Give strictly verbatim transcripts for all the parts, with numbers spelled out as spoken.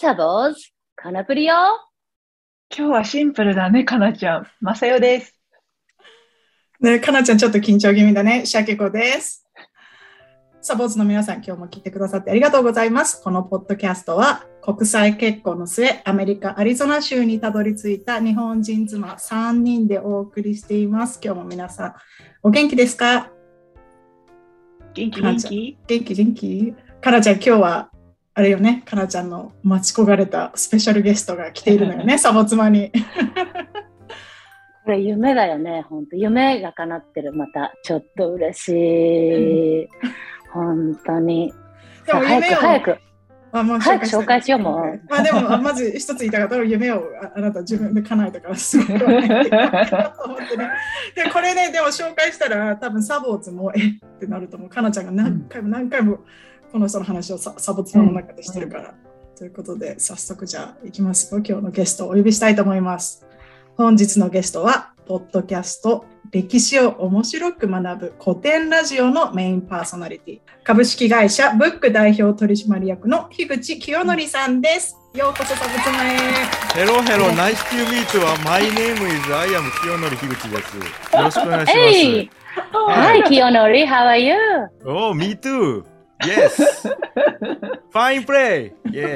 サボーズ、カナプリよ。 今日はシンプルだね、かなちゃん。まさよです。 ね、かなちゃんちょっと緊張気味だね。シャケコです。サボーズの皆さん、今日も聞いてくださってありがとうございます。このポッドキャストは国際結婚の末、アメリカ・アリゾナ州にたどり着いた日本人妻さんにんでお送りしています。今日も皆さん、お元気ですか？ 元気元気元気元気かなちゃん、今日はあれよね、かなちゃんの待ち焦がれたスペシャルゲストが来ているのよね、サボ妻に。 これ夢だよね、本当夢が叶ってる。またちょっと嬉しい。本当に。 でも早く早く。 あもう早く紹介しようもう。 まあでもまず一つ言いたかったら夢を あ, あなた自分で叶えたからすごいね。でこれねでも紹介したら多分サボーズもえってなると思う。かなちゃんが何回も何回もこの人の話をササボーズの中でしてるから、うん、ということで早速じゃあいきますよ。今日のゲストをお呼びしたいと思います。本日のゲストはポッドキャスト歴史を面白く学ぶ古典ラジオのメインパーソナリティ、株式会社ブック代表取締役の樋口清則さんです。ようこそサブツマへ。 Hello, hello, nice to meet you. My name is I am 清則樋口です。よろしくお願いします。 Hey! Hi, 清則 how are you? Oh, me too. Yes. Fine play. Yeah.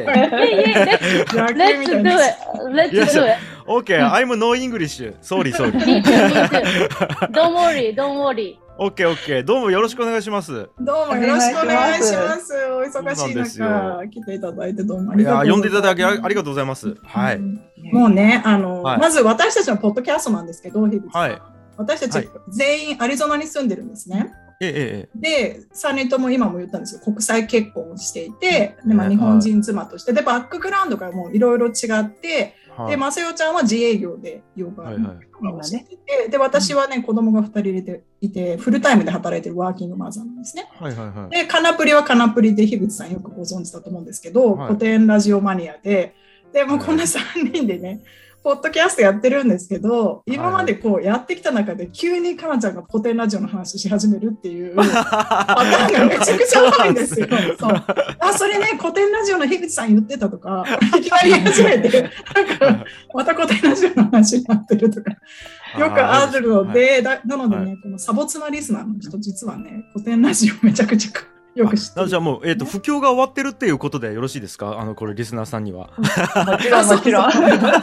Let's do it. Let's do it. Okay, I'm no English. Sorry, sorry. Me too, me too. Don't worry, don't worry. Okay, okay. どうもよろしくお願いします。 どうもよろしくお願いします。お忙しい中来ていただいてどうもありがとうございます。いや、 呼んでいただきありがとうございます。はい。うん、 もうね、あの、はい、まず私たちのポッドキャストなんですけど、樋口さん、はい、私たち、はい、全員アリゾナに住んでるんですね。 ええ、 でさんにんとも今も言ったんですけど国際結婚をしていて、で、まあ、日本人妻として、でバックグラウンドがもういろいろ違って、はい、でまさよちゃんは自営業でヨガをしてて、はいはい、で私はね子供がふたり入れていてフルタイムで働いてるワーキングマザーなんですね、はいはいはい、でカナプリはカナプリで樋口さんよくご存知だと思うんですけど、はい、古典ラジオマニアで、でもうこんなさんにんでねポッドキャストやってるんですけど、今までこうやってきた中で急にかなちゃんが古典ラジオの話し始めるっていうパターンがめちゃくちゃ多いんですよ。そうあそれね古典ラジオの樋口さん言ってたとかいきなり言い始めてなんかまた古典ラジオの話になってるとかよくあるので、だなのでね、はい、このサボツナリスナーの人実はね古典ラジオめちゃくちゃよく知ってる。 じゃあもう、えーと、不況が終わってるっていうことでよろしいですか？あのこれリスナーさんには。 もちろんもちろん。あ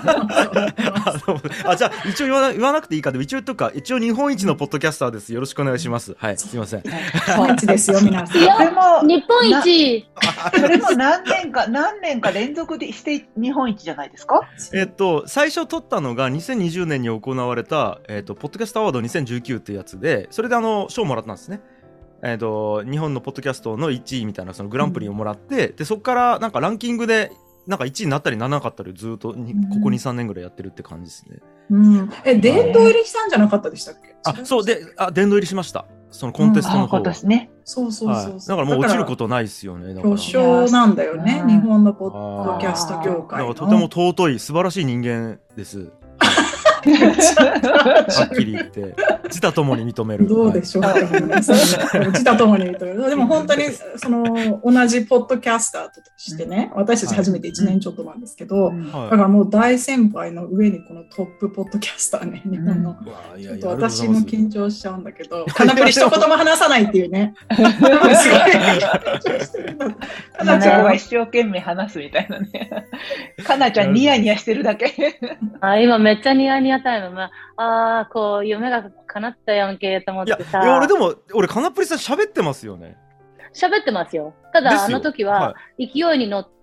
じゃあ一応言わな、言わなくていいかで一応とか一応日本一のポッドキャスターです。よろしくお願いします。はい、すみません。 日本一ですよ皆さん。 いや日本一。 それも何年か何年か連続でして日本一じゃないですか？ えっと最初取ったのがにせんにじゅうねんに行われたえっとポッドキャストアワードにせんじゅうきゅうっていうやつで、それであの賞をもらったんですね。えー、と日本のポッドキャストのいちいみたいなそのグランプリをもらって、うん、でそこからなんかランキングでなんかいちいになったりならなかったりずっとに、うん、ここ にさんねんぐらいやってるって感じですね。 うん、え殿堂入りしたんじゃなかったでしたっけ？ あそうであ殿堂入りしました。そのコンテストの方、うん、 ですね。 そうそうそうそう、はい、 だからもう落ちることないですよね。 表彰なんだよね、日本のポッドキャスト業界の。 だからとても尊い素晴らしい人間です。はっきり言って自他ともに認める。 どうでしょうか、はい、自他ともに認める。でも本当にその同じポッドキャスターとしてね、私たち初めていちねんちょっとなんですけど、はい、だからもう大先輩の上にこのトップポッドキャスターね、日本の、うん、ちょっと私も緊張しちゃうんだけど、かなぷり一言も話さないっていうね。すごいかなちゃんは一生懸命話すみたいなね。かなちゃんニヤニヤしてるだけ。 あ今めっちゃニヤニヤタイム、まあ、あこう夢が叶ったやんけと思ってさ。 いやいや俺でも俺カナプリさん喋ってますよね。 喋ってますよ。ただあの時は勢いに乗って、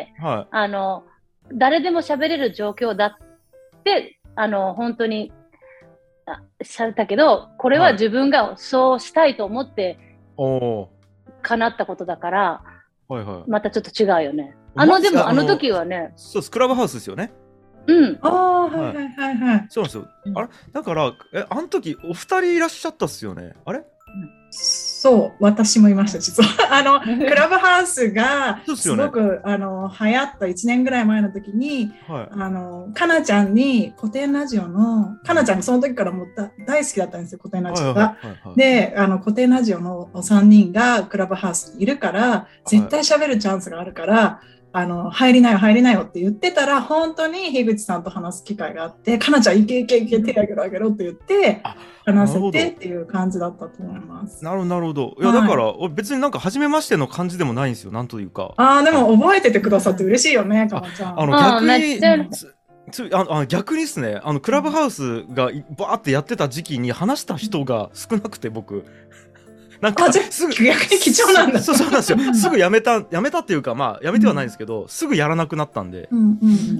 はい、あの誰でも喋れる状況だってあの本当に喋ったけど、これは自分がそうしたいと思って叶ったことだから、はいはい、またちょっと違うよね。あのでもあの時はね、 そうスクラブハウスですよね。 うん。 ああ、はいはいはいはい。 そうなんですよ。あれだから、え、あの時お二人いらっしゃったっすよね。あれ？ そう、私もいました、実は。あの、クラブハウスが、すごく、ね、あの、流行ったいちねんぐらい前の時に、はい、あの、かなちゃんに古典ラジオの、かなちゃんがその時からもう大好きだったんですよ、古典ラジオが。で、あの、古典ラジオのさんにんがクラブハウスにいるから、絶対喋るチャンスがあるから、はいあの、入りなよ、入りなよって言ってたら、本当に樋口さんと話す機会があって、かなちゃん、いけいけいけ、手あげろあげろって言って、話せてっていう感じだったと思います。 なるほど、なるほど。いや、だから、はい、別になんか、初めましての感じでもないんですよ、なんというか。 ああ、でも覚えててくださって嬉しいよね、かなちゃん。 あの、逆に、つああ逆にですね、あのクラブハウスがバーってやってた時期に話した人が少なくて、僕なんかすぐ逆に貴重なんだ。 そうそうなんですよ。すぐやめたやめたっていうか、まあやめてはないんですけど、うん、すぐやらなくなったんで、 うんうん、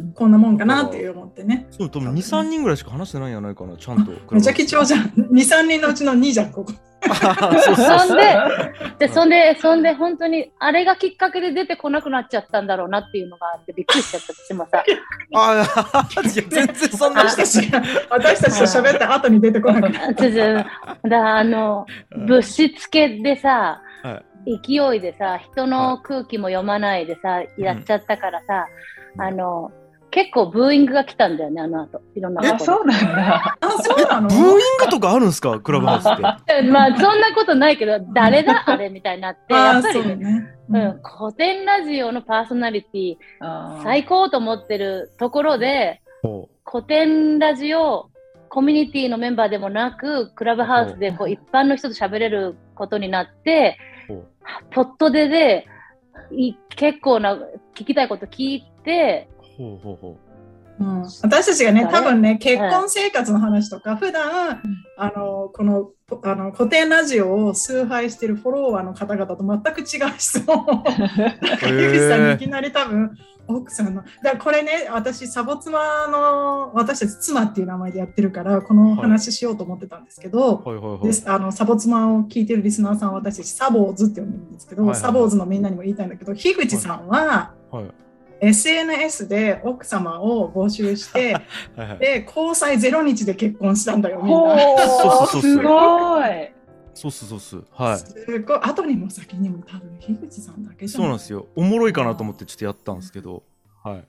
こんなもんかなって思ってね。 そう、多分に、さんにんぐらいしか話してないんじゃないかな、ちゃんと。 めちゃ貴重じゃん。に、さんにんのうちのにじゃん、ここ。 そうそんで、で、そんで、そんで、本当に、あれがきっかけで出てこなくなっちゃったんだろうなっていうのがあって、びっくりしちゃった、私もさ。 ああ、全然そんな。 私たちが、私たちと喋った後に出てこなくなった。 だからあの、物質系でさ、はい、勢いでさ、人の空気も読まないでさ、はい、やっちゃったからさ、うん、あの、結構ブーイングが来たんだよね、あの後。いろんなあ、そうなんだ。 あ、そうなの？ ブーイングとかあるんですか、クラブハウスって。 まあ、そんなことないけど、誰だあれみたいになって、やっぱり、ね、うん、うん、古典ラジオのパーソナリティ、最高と思ってるところで、古典ラジオコミュニティのメンバーでもなく、クラブハウスでこう一般の人と喋れることになって、ポットでで、結構な聞きたいこと聞いて、 ほうほうほう、うん、私たちがね、多分ね、結婚生活の話とか、普段、あの、この、あの、古典ラジオを崇拝しているフォロワーの方々と全く違う質問を、ゆきさんにいきなり多分、奥さんの、だからこれね、私、サボ妻の、私たち妻っていう名前でやってるから、この話しようと思ってたんですけど、はいはいはいはい、であのサボ妻を聞いてるリスナーさんは私たちサボーズって呼んでるんですけど、はいはいはい、サボーズのみんなにも言いたいんだけど、樋口さんは、はいはい、エスエヌエス で奥様を募集してはい、はい、で交際ゼロにちで結婚したんだよ、みんな。 そうそうそう、すごい。 そうそうそうそう、はい。 すごい、後にも先にも多分樋口さんだけじゃない。 そうなんですよ。おもろいかなと思ってちょっとやったんですけど、はい。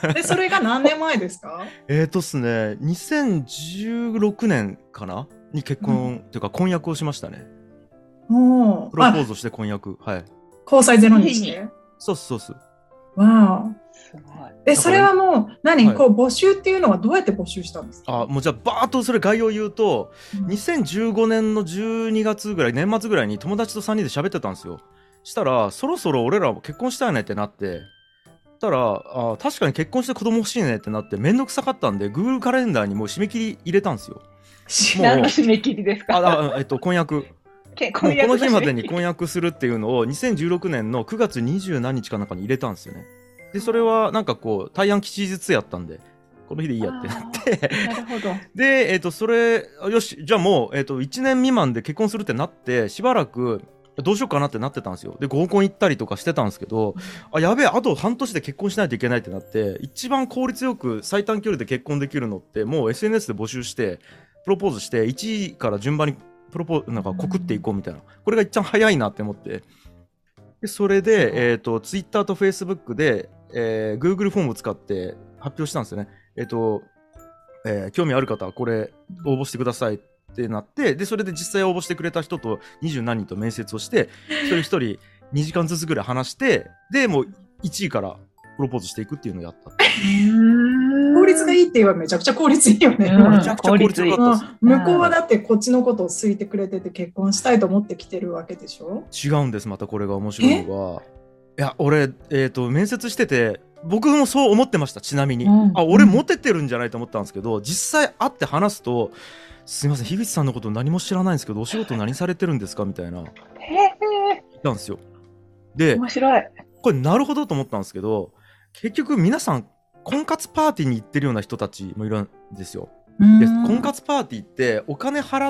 でそれが何年前ですか？ えーとっすね、にせんじゅうろくねんかなに結婚、うん、っていうか婚約をしましたね。おプロポーズして婚約、はい。 交際ゼロにちで。 そうそうそう。 わあ。すごい。え、それはもう何、はい、こう募集っていうのはどうやって募集したんですか？ あ、もうじゃあバーッとそれ概要言うと、うん、にせんじゅうごねんのじゅうにがつぐらい、年末ぐらいに友達とさんにんで喋ってたんですよ。したらそろそろ俺らも結婚したいねってなって、たらあ確かに結婚して子供欲しいねってなって、めんどくさかったんで Google カレンダーにもう締め切り入れたんですよ。 何の締め切りですか？ ああ、えっと婚約。この日までに婚約するっていうのをにせんじゅうろくねんのくがつにじゅうなんにちかなんかに入れたんですよね。でそれはなんかこう大安吉日やったんで、この日でいいやってなってなるほど。 で、えー、とそれよしじゃあもう、えー、といちねん未満で結婚するってなって、しばらくどうしようかなってなってたんですよ。で合コン行ったりとかしてたんですけど、あやべえあと半年で結婚しないといけないってなって、一番効率よく最短距離で結婚できるのってもう エスエヌエス で募集してプロポーズしていちいから順番にプロポーなんか告っていこうみたいな、これが一番早いなって思って、でそれで、えー、と Twitter と Facebook で、えー、Google フォームを使って発表したんですよね。えっ、ー、と、えー、興味ある方はこれ応募してくださいってなって、でそれで実際応募してくれた人と二十何人と面接をして、一人一人にじかんずつぐらい話して、でもういちいからプロポーズしていくっていうのをやった。 効率がいいって言えばめちゃくちゃ効率いいよね。 めちゃくちゃ効率よかったです。 向こうはだってこっちのことを好いてくれてて結婚したいと思ってきてるわけでしょ？ 違うんです。またこれが面白いのが、いや俺、えーと、面接してて僕もそう思ってました。ちなみに、うん、あ俺モテてるんじゃないと思ったんですけど、実際会って話すと、すいません樋口さんのこと何も知らないんですけどお仕事何されてるんですかみたいな言ったんですよ。で面白い。 これなるほどと思ったんですけど、結局皆さん婚活パーティーに行ってるような人たちもいるんですよ。で婚活パーティーってお金払って、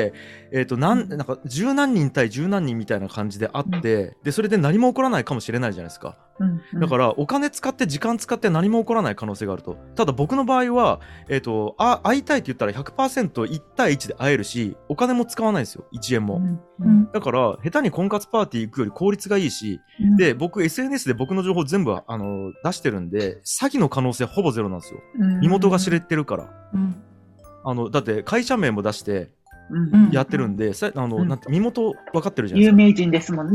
えー、となんなんか十何人対十何人みたいな感じで会って、うん、でそれで何も起こらないかもしれないじゃないですか、うんうん、だからお金使って時間使って何も起こらない可能性があると。ただ僕の場合は、えー、とあ会いたいって言ったら ひゃくパーセントいち 対いちで会えるし、お金も使わないんですよ、いちえんも、うんうん、だから下手に婚活パーティー行くより効率がいいし、うん、で僕 エスエヌエス で僕の情報全部あの出してるんで、詐欺の可能性ほぼゼロなんですよ、うん、身元が知れてるから、うんあのだって会社名も出してやってるんで、うん、あの、うん、なんて身元分かってるじゃないですか。 有名人ですもんね。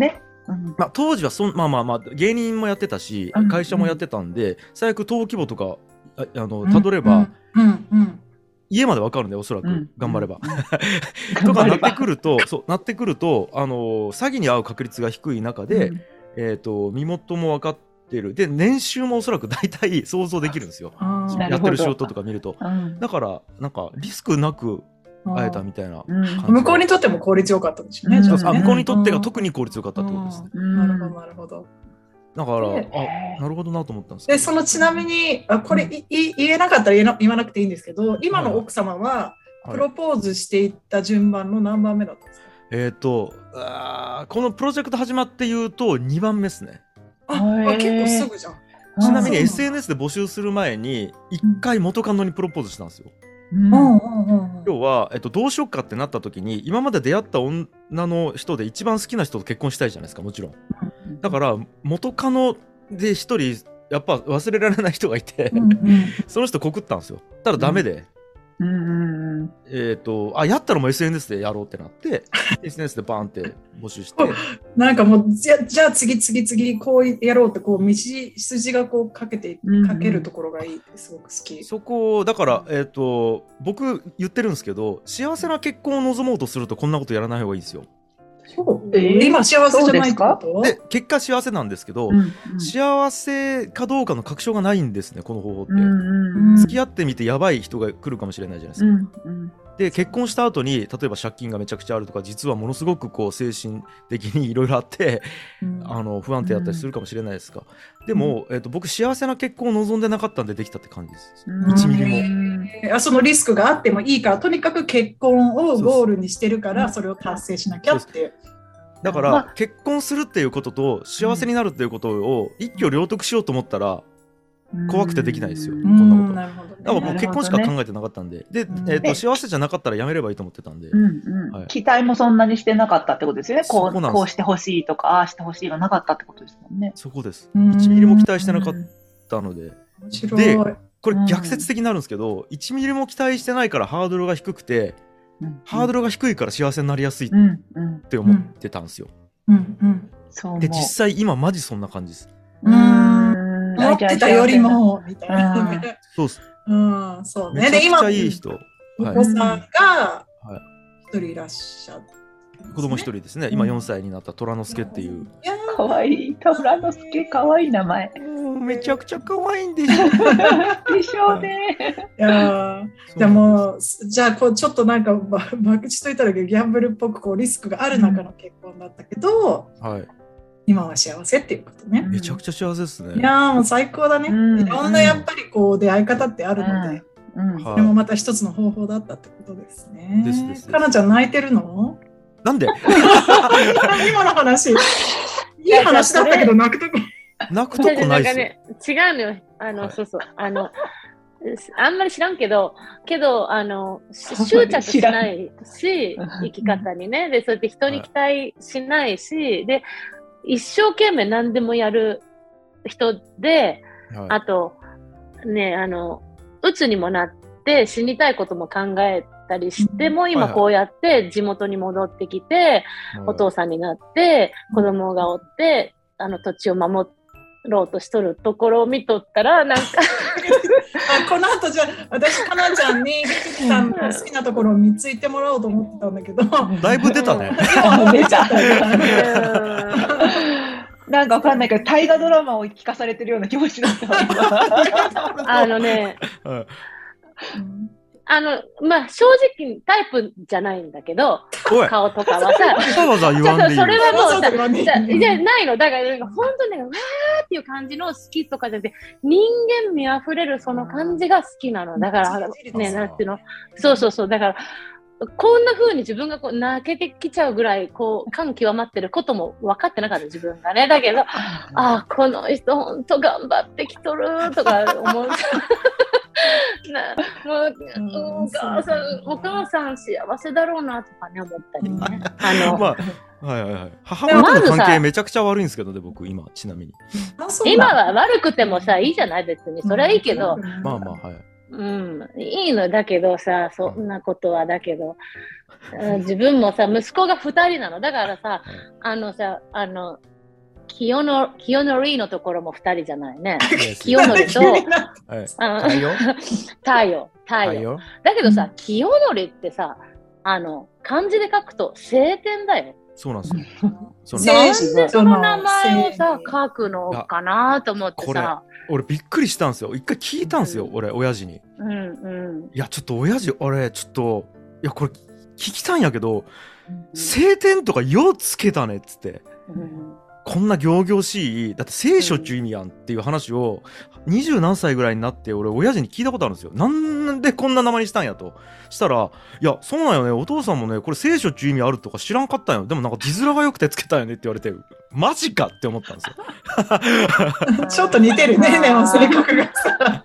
まあ、当時はそん、まあまあまあ、芸人もやってたし、会社もやってたんで、最悪登記簿とか、ああの、たどれば、家までわかるんで、おそらく、うん、頑張れば。とかなってくると、そう、なってくると、あのー、詐欺に遭う確率が低い中で、うん、えっと、身元も分かってる。で、年収もおそらく大体想像できるんですよ。やってる仕事とか見ると。うん、だから、なんか、リスクなく会えたみたいな感じ、 うん。向こうにとっても効率良かったんでしょうね。 そうそう、向こうにとってが特に効率良かったってことですね。 なるほど、なるほど。 だから、あ、なるほどなと思ったんですけど。で、そのちなみに、あこれ、うん、い言えなかったら言えな言わなくていいんですけど、今の奥様は、プロポーズしていった順番の何番目だったんですか？ はい、えっ、ー、とあ、このプロジェクト始まって言うとにばんめですね。 あ、あ結構すぐじゃん。 ちなみに エスエヌエス で募集する前に、いっかい元カノにプロポーズしたんですよ。 うん、 要は、えっと、どうしよっかってなった時に、今まで出会った女の人で一番好きな人と結婚したいじゃないですか、もちろん。だから元カノで一人やっぱ忘れられない人がいて、うん、うん、その人告ったんですよ。ただダメで、うんうんうん、えっ、ー、とあやったらもう エスエヌエス でやろうってなってエスエヌエス でバーンって募集してなんかもうじゃ、じゃあ次次次こうやろうってこう道筋がこうかけてかけるところがいいってすごく好き、うんうん、 そこだから、えー、と僕言ってるんですけど、幸せな結婚を望もうとするとこんなことやらない方がいいですよ。 そうえー、今幸せじゃないってことで結果幸せなんですけど、うんうん、幸せかどうかの確証がないんですね、この方法って、うんうん、付き合ってみてやばい人が来るかもしれないじゃないですか、うんうん、で結婚した後に例えば借金がめちゃくちゃあるとか、実はものすごくこう精神的にいろいろあって、うん、あの不安定だったりするかもしれないですが、うん、でも、えーと、僕幸せな結婚を望んでなかったんでできたって感じです、うん、いちミリも、 えー、そのリスクがあってもいいからとにかく結婚をゴールにしてるからそれを達成しなきゃってだから、まあ、結婚するっていうことと幸せになるっていうことを一挙両得しようと思ったら怖くてできないですよ、こんなこと。なるほどね、だから僕結婚しか考えてなかったんで、で、えーと、幸せじゃなかったらやめればいいと思ってたんで、うんうんはい、期待もそんなにしてなかったってことですよね。こう、こうしてほしいとかああしてほしいがなかったってことですもんね。 そこです。いちミリも期待してなかったので、でこれ逆説的になるんですけど、いちミリも期待してないからハードルが低くて、うん、ハードルが低いから幸せになりやすいって思ってたんですよ、うんうんうん、で実際今マジそんな感じです。 うーん思ってたよりもみたいなそうっす、 うん、そうね。 めちゃくちゃいい人、 お子さんが一人いらっしゃる、ね、 はい、子供一人ですね、今よんさいになった虎之助っていう、 かわいい虎之助、かわいい名前、 めちゃくちゃ可愛いんでしょでしょうね。 いやじゃあもうじゃあこうちょっとなんかバクチといったらギャンブルっぽくこうリスクがある中の結婚だったけど、うんはい、今は幸せっていうことね。 めちゃくちゃ幸せですね。 いやもう最高だね、うん、いろんなやっぱりこう出会い方ってあるので、うんうん、それもまた一つの方法だったってことですね。ですですです。かなちゃん泣いてるの？ なんで今の話いい話だったけど泣くとこ泣くとこないっすよ。 ね、違うのよ。あの、はい、そうそう。あの、あんまり知らんけど、けど、あの、執着しないし、生き方にね。で、そうやって人に期待しないし、はい、で、一生懸命何でもやる人で、はい、あと、ね、あの、鬱にもなって死にたいことも考えたりしても、今こうやって地元に戻ってきて、はいはい、お父さんになって、子供がおって、あの土地を守って、ろうとしとるところを見とったらなんかあこの後じゃあ私かなちゃんにひつきさんの好きなところを見ついてもらおうと思ってたんだけどだいぶ出たね出ちゃったなんかわかんないけど大河ドラマを聞かされてるような気持ちだったあのね、うんあの、まあ、正直タイプじゃないんだけど、顔とかはさ、 わざわざ言わんでいいよ。 それはもうさ、じゃ、じゃないの。だから、本当にね、わーっていう感じの好きとかじゃなくて、人間味あふれるその感じが好きなの。だから、ね、なんていうの。そうそうそう。だから、こんな風に自分がこう泣けてきちゃうぐらい、こう、感極まってることも分かってなかった自分がね。だけど、ああ、この人ほんと頑張ってきとるとか思う。なもう、うん、お母さん、お母さん幸せだろうなとかね思ったりね。あの、まあ、はいはいはい。母親との関係めちゃくちゃ悪いんですけどね、僕今ちなみに。 今は悪くてもさいいじゃない別にそれはいいけど。 まあまあはい。 うん、いいのだけどさ、そんなことはだけど、自分もさ息子がふたりなのだからさ、あのさあの清の清則のところもふたりじゃないね。清則と太陽太陽太陽。だけどさ、清則ってさ、あの漢字で書くと晴天だよ。 そうなんですよ。 なんでその名前をさ書くのかなと思ってさ。 俺びっくりしたんですよ。一回聞いたんですよ、うん、俺親父に、 うんうん、 いやちょっと親父俺ちょっといやこれ聞きたいんやけど、うん、晴天とかよつけたねっつって、うん、こんな仰々しいだって聖書っちゅう意味やんっていう話を二十何歳ぐらいになって俺親父に聞いたことあるんですよ。なんでこんな名前にしたんやとしたら、いやそうなんよね、お父さんもねこれ聖書っちゅう意味あるとか知らんかったんよ、でもなんか字面が良くてつけたよねって言われて、マジかって思ったんですよ。 ちょっと似てるね、でも性格がさ。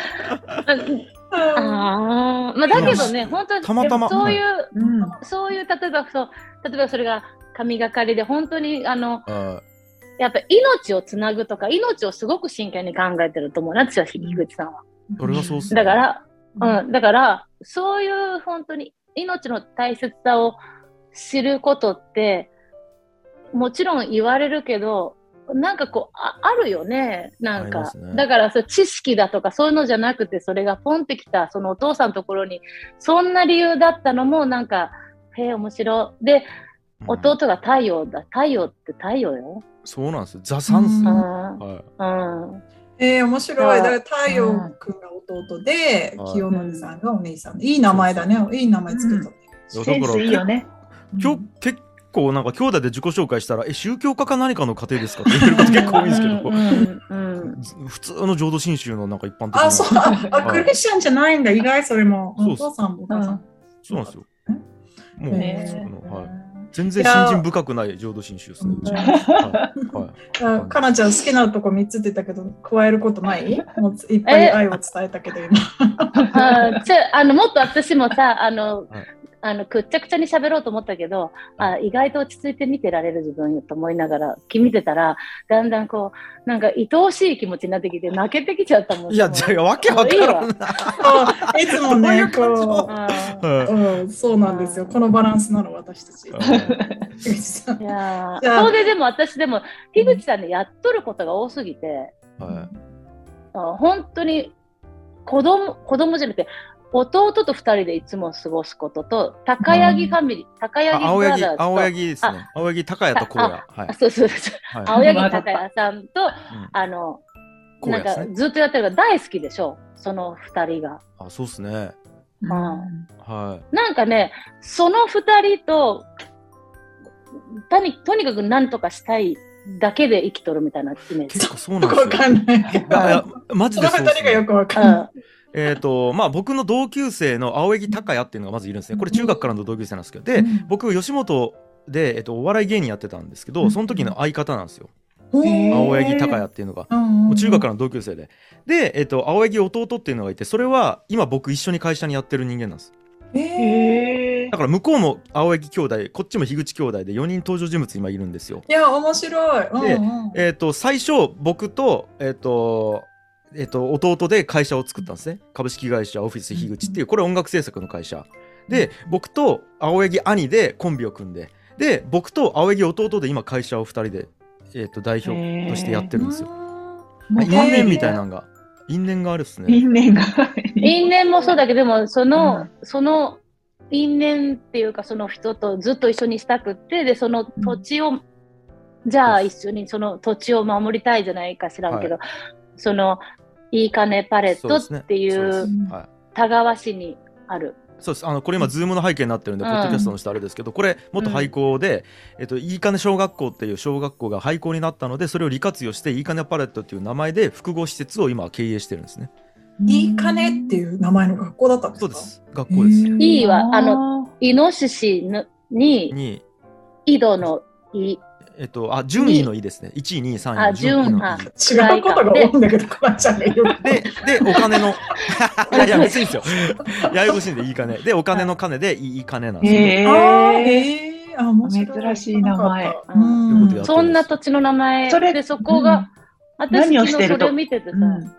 あまあ、だけどね、本当にたまたまそういう、はいうん、そういう例えばそう例えばそれが神がかりで本当にあのあやっぱ命をつなぐとか命をすごく真剣に考えてると思うな、私は樋口さんは。 それがそうっすね。 だから、うん、だからそういう本当に命の大切さを知ることってもちろん言われるけど、なんかこう あ, あるよね、なんか、ね、だからそ知識だとかそういうのじゃなくて、それがポンってきたそのお父さんのところにそんな理由だったのもなんかへえ面白いで、弟が太陽だ、太陽って太陽よ。 そうなんですよ、ザ・サンス、 はいうん、 えー、面白い。だから太陽くんが弟で、うん、清則さんがお姉さんで、いい名前だね、いい名前つけたね、 うん、センスいいよね。 今日結構なんか兄弟で自己紹介したら、え宗教家か何かの家庭ですかって言ってる方結構多いんですけど、うんうん、普通の浄土真宗のなんか一般的な、 あ、そう、あ、クリスチャンじゃないんだ、意外それも。お父さんもお母さん。 そうなんですよ。もう、はい、全然信心深くない浄土真宗ですね。 かなちゃん好きなとこみっつって言ったけど、加えることない？もういっぱい愛を伝えたけど今。 あちあのもっと私もさ、あの、はい、あのくっちゃくちゃに喋ろうと思ったけど、あ意外と落ち着いて見てられる自分と思いながら見てたら、だんだんこうなんか愛おしい気持ちになってきて泣けてきちゃったもん。 いやじゃあわけわからんな。 いつもねこう、うん、そうなんですよ。このバランスなの私たち。 いやそうででも私でも樋口さんねやっとることが多すぎて、はい、あ本当に子供子供じゃなくて。弟と二人でいつも過ごすことと、高柳ファミリー、高柳ブラザーズと、 青柳ですね。青柳高谷と荒野。 はい、そうそうそう。はい、青柳高谷さんと、うん、あの、なんかずっとやってるから大好きでしょ、その二人が。 あ、そうっすね。 うん。はい。なんかね、その二人と、とに、とにかく何とかしたいだけで生きとるみたいなイメージ。 結構そうなんですよ。 わかんない。いや、マジでそうですね。 その二人がよくわかんない。うんえーとまあ、僕の同級生の青柳高也っていうのがまずいるんですね。これ中学からの同級生なんですけど、で、うん、僕吉本で、えーと、お笑い芸人やってたんですけど、うん、その時の相方なんですよ、青柳高也っていうのが、もう中学からの同級生でで、えーと、青柳弟っていうのがいて、それは今僕一緒に会社にやってる人間なんです。 へだから向こうも青柳兄弟、こっちも樋口兄弟でよにん登場人物今いるんですよ。 いや面白い、うんうん、 で、えーと、最初僕とえっ、ー、とえっと、弟で会社を作ったんですね。株式会社オフィス樋口っていう、これ音楽制作の会社で、僕と青柳兄でコンビを組んで、で僕と青柳弟で今会社をふたりで、えっと、代表としてやってるんですよ。因縁みたいなのが因縁があるっすね。 因縁が因縁もそうだけど、でもその、うん、その因縁っていうか、その人とずっと一緒にしたくって、でその土地を、うん、じゃあ一緒にその土地を守りたいじゃないか知らんけど、はい、そのいいかねパレットっていう田川市にある。 そうです。あのこれ今ズームの背景になってるんで、うん、ポッドキャストの下あれですけど、これ元廃校で、うん、えっと、いいかね小学校っていう小学校が廃校になったので、それを利活用していいかねパレットっていう名前で複合施設を今経営してるんですね。 いいかねっていう名前の学校だったんですか？ そうです。学校です。 いいはあのイノシシにに井戸のいえっと、あ、順位のいいですね。いちい、にい、さんいの順位のいい。 違うことが多いんだけど、かなちゃんが言う。 で、で、お金の、いやいや、別にいいですよ。ややこしいんで、いい金。で、お金の金で、いい金なんですよ。 へー。へー。あ、面白い。珍しい名前。 うん、そんな土地の名前。それで、そこが、うん、私、昨日それを見ててさ、うん、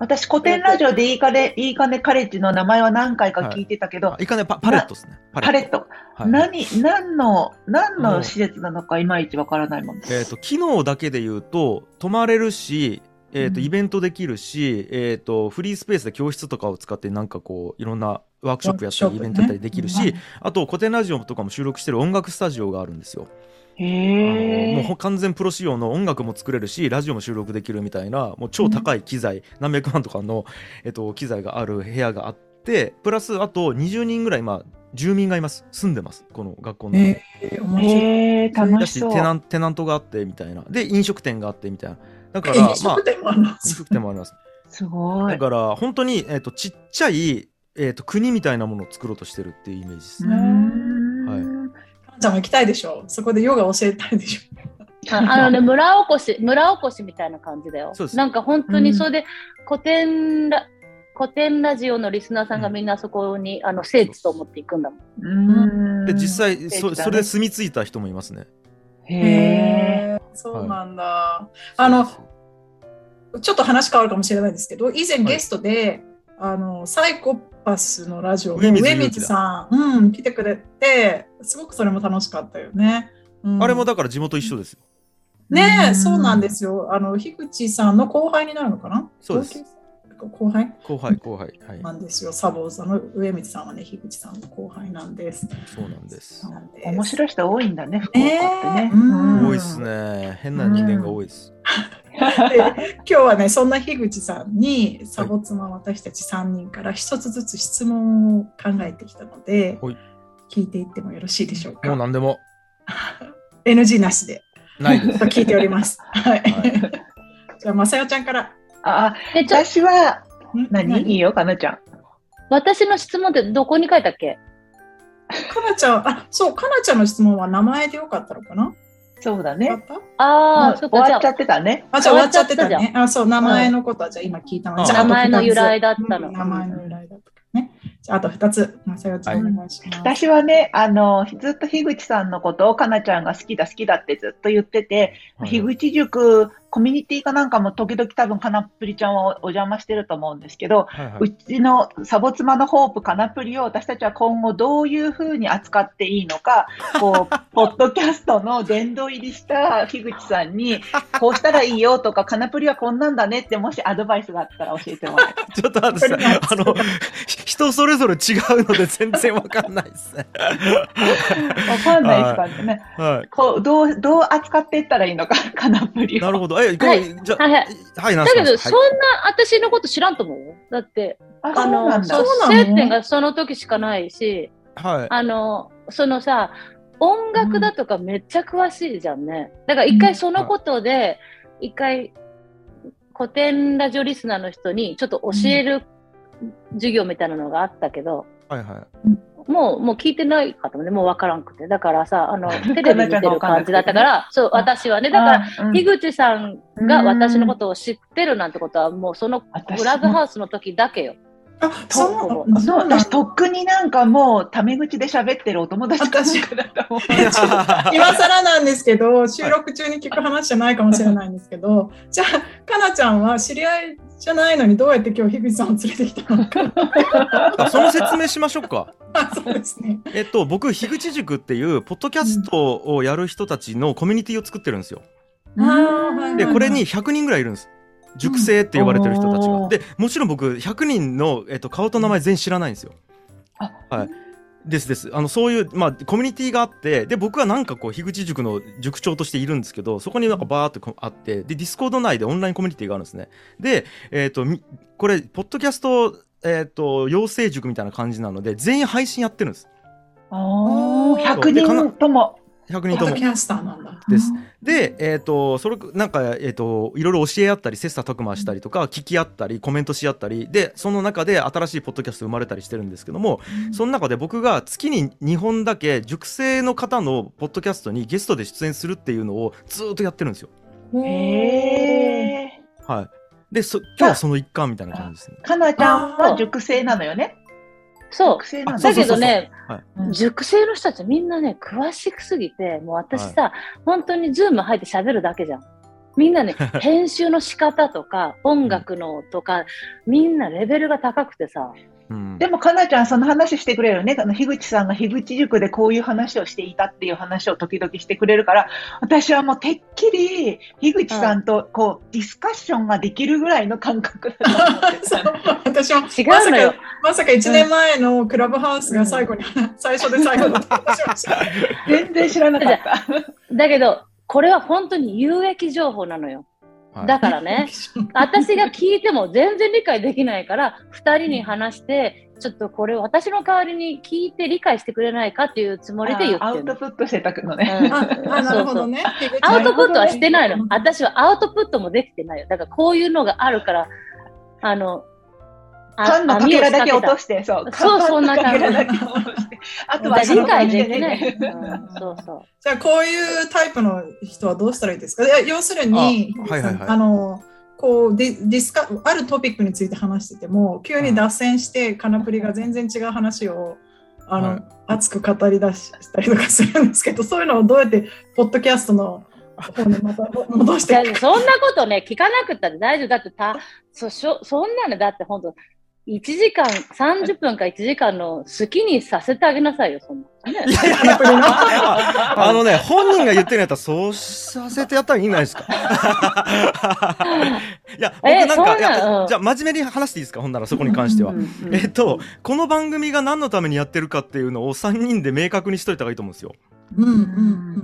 私、古典ラジオでいいかね、いいかねカレッジの名前は何回か聞いてたけど。 はい、いいかねパ、パレットですね。 パレット。パレット。何、何の、何の施設なのかいまいちわからないもん。 えっと、機能だけで言うと、泊まれるし、えっと、イベントできるし、うん、えっと、フリースペースで教室とかを使ってなんかこう、いろんなワークショップやったり、イベントやったりできるし、ね、あと、古典ラジオとかも収録してる音楽スタジオがあるんですよ。 へあのもう完全プロ仕様の音楽も作れるしラジオも収録できるみたいなもう超高い機材、うん、何百万とかの、えっと、機材がある部屋があってプラスあとにじゅうにんぐらい今住民がいます住んでますこの学校の中で、 えー、面白い、えー、楽しそうテナン、テナントがあってみたいなで飲食店があってみたいなだから飲食店もあります、 まあ、飲食店もありますすごいだから本当に、えっと、ちっちゃい、えっと、国みたいなものを作ろうとしてるっていうイメージですね。はいちゃんも行きたいでしょそこでヨガ教えたいでしょあのね、村おこし、村おこしみたいな感じだよ。そうです。なんか本当にそれで、古典ラ、古典ラジオのリスナーさんがみんなそこに、うん、あの聖地と思っていくんだもん。 うんで、実際、そ、それで住み着いた人もいますね。 へー、そうなんだ。はい、あの、ちょっと話変わるかもしれないですけど、以前ゲストで、はい、あの、サイコパスのラジオの上水さん、うん、来てくれて、すごくそれも楽しかったよね。うん、 あれもだから地元一緒ですよ。 ねえ、そうなんですよ。あの、樋口さんの後輩になるのかな？ そうです。 後輩後輩、後輩。はい。 なんですよ。サボーさんの上光さんはね、樋口さんの後輩なんです。 そうなんです。 面白い人多いんだね、福岡ってね。 えー、 多いですね。変な人間が多いです。 で今日はね、そんな樋口さんにサボ妻私たちさんにんから一つずつ質問を考えてきたので、はい、聞いていってもよろしいでしょうか。 もう何でも。 エヌジー なしで。 ないです。 と聞いております。はい。はい、じゃあ、まさよちゃんから。 あ、私は、何いいよ、かなちゃん。 私の質問ってどこに書いたっけ？ かなちゃん、あ、そう、かなちゃんの質問は名前でよかったのかな？ そうだね。 ああ、 終わっちゃってたね。 あ、じゃあ終わっちゃってたね。あ、そう、名前のことはじゃあ今聞いたの。 名前の由来だったの。 名前の由来だったね。じゃああとふたつ、まさよちゃんお願いします。 私はね、あの、ずっと樋口さんのことをかなちゃんが好きだ好きだってずっと言ってて、はい、樋口塾、コミュニティかなんかも時々多分かなっぷりちゃんはお邪魔してると思うんですけど、はいはい、うちのサボ妻のホープかなっぷりを私たちは今後どういうふうに扱っていいのか、こう、ポッドキャストの殿堂入りした樋口さんに、こうしたらいいよとか、かなっぷりはこんなんだねって、もしアドバイスがあったら教えてもらえちょっと待ってください。あの、人それぞれ違うので全然わかんないですね。 わかんないですかね。はい、こうどう、どう扱っていったらいいのか、かなっぷりを。 なるほど。え、はい、じゃあ、はい、はい、 だけど、そんな私のこと知らんと思うよ。だって、あの、接点がその時しかないし、はい、あの、そのさ、音楽だとかめっちゃ詳しいじゃんね。だから一回そのことで、一、うん、回、古典ラジオリスナーの人にちょっと教える授業みたいなのがあったけど、 うん、はいはい。 もう、もう聞いてないかったもんね、もうわからんくて。だからさ、あの、テレビ見てる感じだったから、そう、私はね。だから、樋口さんが私のことを知ってるなんてことは、もうそのクラブハウスの時だけよ。 あ、そう、 そう、私、とっくになんかもう、タメ口で喋ってるお友達かしらだと思う。 今更なんですけど、収録中に聞く話じゃないかもしれないんですけど、じゃあ、かなちゃんは知り合いじゃないのにどうやって今日、樋口さんを連れてきたのか。 その説明しましょうか。 そうですね。 えっと、僕、樋口塾っていう、ポッドキャストをやる人たちのコミュニティを作ってるんですよ。 うん、 で、これにひゃくにんぐらいいるんです。塾生って呼ばれてる人たちが、うん、でもちろん僕ひゃくにんの、えっと、顔と名前全員知らないんですよ。あ、はい、ですですあのそういう、まあ、コミュニティがあって、で僕はなんかこう樋口塾の塾長としているんですけど、そこになんかバーっとあって、でディスコード内でオンラインコミュニティがあるんですね。で、えっとこれポッドキャスト、えっと養成塾みたいな感じなので全員配信やってるんです。 ああ、ひゃくにんともひゃくにんともポッドキャスターなんだ。 です。で、えっと、それ、なんか、えっと、いろいろ教え合ったり、切磋琢磨したりとか、聞き合ったり、コメントし合ったり、で、その中で新しいポッドキャスト生まれたりしてるんですけども、うん、その中で僕が月ににほんだけ、塾生の方のポッドキャストにゲストで出演するっていうのをずっとやってるんですよ。 へー。はい。で、そ今日はその一環みたいな感じですね。 かなちゃんは塾生なのよね。 そう。だけどね、塾生の人たちみんなね、詳しくすぎて、もう私さ、はい、本当にズーム入って喋るだけじゃん。 みんなね、編集の仕方とか、音楽のとか、みんなレベルが高くてさ。 うん、でも、かなちゃん、その話してくれるよね。あの、樋口さんが樋口塾でこういう話をしていたっていう話を時々してくれるから、私はもうてっきり、樋口さんとこう、ディスカッションができるぐらいの感覚だと思ってた。 私も、違うのよ。まさかいちねんまえのクラブハウスが最後に、うん、最初で最後だった話をした。 全然知らなかった。 だけど、これは本当に有益情報なのよ。だからね、私が聞いても全然理解できないから、二人に話して、ちょっとこれを私の代わりに聞いて理解してくれないかっていうつもりで言ってる。 アウトプットしてたのね。うん、 あ、なるほどね。 アウトプットはしてないの。私はアウトプットもできてないよ。だからこういうのがあるから、あの、 缶のかけらだけ落として、そう。 そう、そんな感じ。 あとは理解できない。そうそう。 じゃあ、こういうタイプの人はどうしたらいいですか？いや、要するに、あ、はいはいはい、あの、こうディ、ディスカ、あるトピックについて話してても、急に脱線して、カナプリが全然違う話を、あの、はい、熱く語り出したりとかするんですけど、そういうのをどうやって、ポッドキャストの方にまた戻していくか。 そんなことね、聞かなくったら大丈夫。だってた、そ、そんなのだって本当、いちじかん、さんじゅっぷんかいちじかんの好きにさせてあげなさいよ、そんな。ね、いやいやあのね、本人が言ってるんやったらそうさせてやったらいいんじゃないですか。いや、僕なんか、いや、うん、じゃあ真面目に話していいですか、ほんならそこに関しては。うんうんうん、えっと、この番組が何のためにやってるかっていうのをさんにんで明確にしといた方がいいと思うんですよ。 うんうんうん、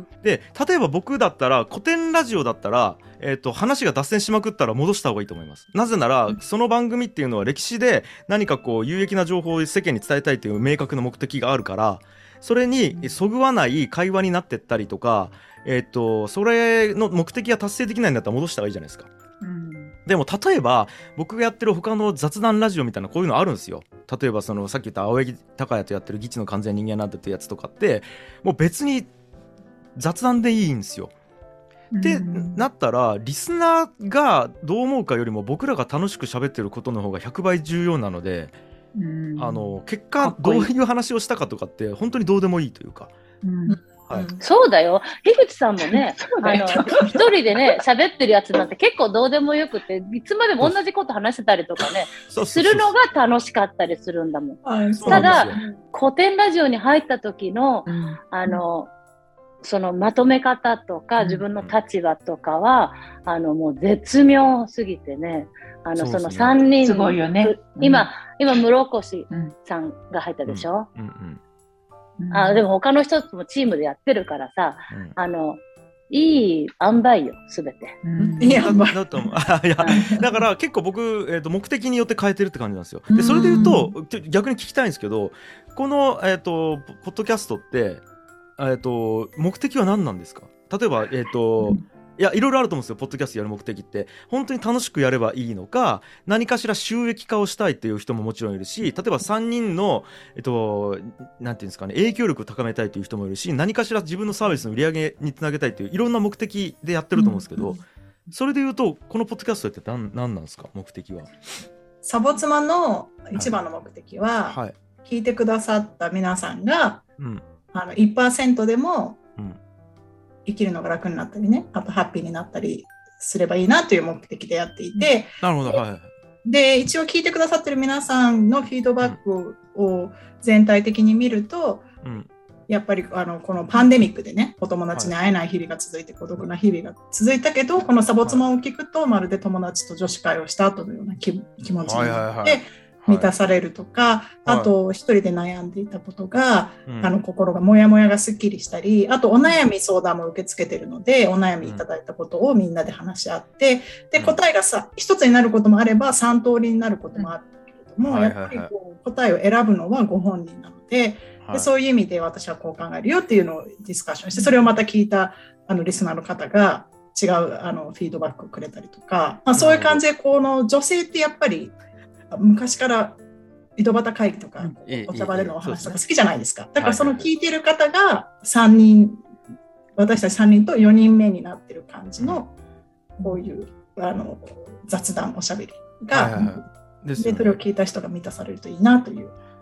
で、例えば僕だったら、古典ラジオだったら、えっと、話が脱線しまくったら戻した方がいいと思います。なぜなら、その番組っていうのは歴史で何かこう、有益な情報を世間に伝えたいという明確な目的があるから、それにそぐわない会話になってったりとか、えっと、それの目的が達成できないんだったら戻した方がいいじゃないですか。うん、でも例えば僕がやってる他の雑談ラジオみたいなこういうのあるんですよ。例えばそのさっき言った青柳高也とやってるギチの完全人間なんてってやつとかってもう別に雑談でいいんですよ。ってなったらリスナーがどう思うかよりも僕らが楽しく喋ってることの方がひゃくばい重要なので、うん、あの結果どういう話をしたかとかって本当にどうでもいいというか、うんはい、そうだよ。樋口さんもね、あの一人でね喋ってるやつなんて結構どうでもよくていつまでも同じこと話してたりとかねするのが楽しかったりするんだもん。ただ古典ラジオに入った時の、うん、あのそのまとめ方とか自分の立場とかは、うん、あのもう絶妙すぎてね、あの そ, そのさんにんすごいよね、 うん、今今室越さんが入ったでしょ、うんうんうん、あでも他の人もチームでやってるからさ、うん、あのいい塩梅よすべて、 うん、いい塩梅だと思う。いやだから結構僕、えー、と目的によって変えてるって感じなんですよ。でそれで言うと逆に聞きたいんですけど、この、えー、とポッドキャストってえー、と目的は何なんですか？例えば、えーとうん、いやいろいろあると思うんですよ。ポッドキャストやる目的って本当に楽しくやればいいのか、何かしら収益化をしたいっていう人ももちろんいるし、例えばさんにんの、えーと、なんていうんですかね、影響力を高めたいという人もいるし、何かしら自分のサービスの売り上げにつなげたいといういろんな目的でやってると思うんですけど、うん、それでいうとこのポッドキャストって何、何なんですか？目的は。 サボ妻の一番の目的は、はいはい、聞いてくださった皆さんが、うんあの いちパーセント でも生きるのが楽になったりね、あとハッピーになったりすればいいなという目的でやっていて、 なるほど、はい、 で一応聞いてくださってる皆さんのフィードバックを全体的に見ると、うん、やっぱりあのこのパンデミックでねお友達に会えない日々が続いて孤独な日々が続いたけど、このサボ妻を聞くとまるで友達と女子会をした後のような 気, 気持ちになって、はいはいはい満たされるとか、はい、あと一人で悩んでいたことが、はい、あの心がモヤモヤがすっきりしたり、あとお悩み相談も受け付けてるので、お悩みいただいたことをみんなで話し合って、で答えがさ一つになることもあれば三通りになることもあるけれども、はいはいはい、やっぱりこう答えを選ぶのはご本人なので、はい、でそういう意味で私はこう考えるよっていうのをディスカッションして、それをまた聞いたあのリスナーの方が違うあのフィードバックをくれたりとか、まあ、そういう感じでこの女性ってやっぱり昔から井戸端会議とかお茶場でのお話とか好きじゃないですか。だからその聞いてる方がさんにん、私たちさんにんとよにんめになってる感じのこういうあの雑談おしゃべりが、はいはいはい、でそれを聞いた人が満たされるといいなという。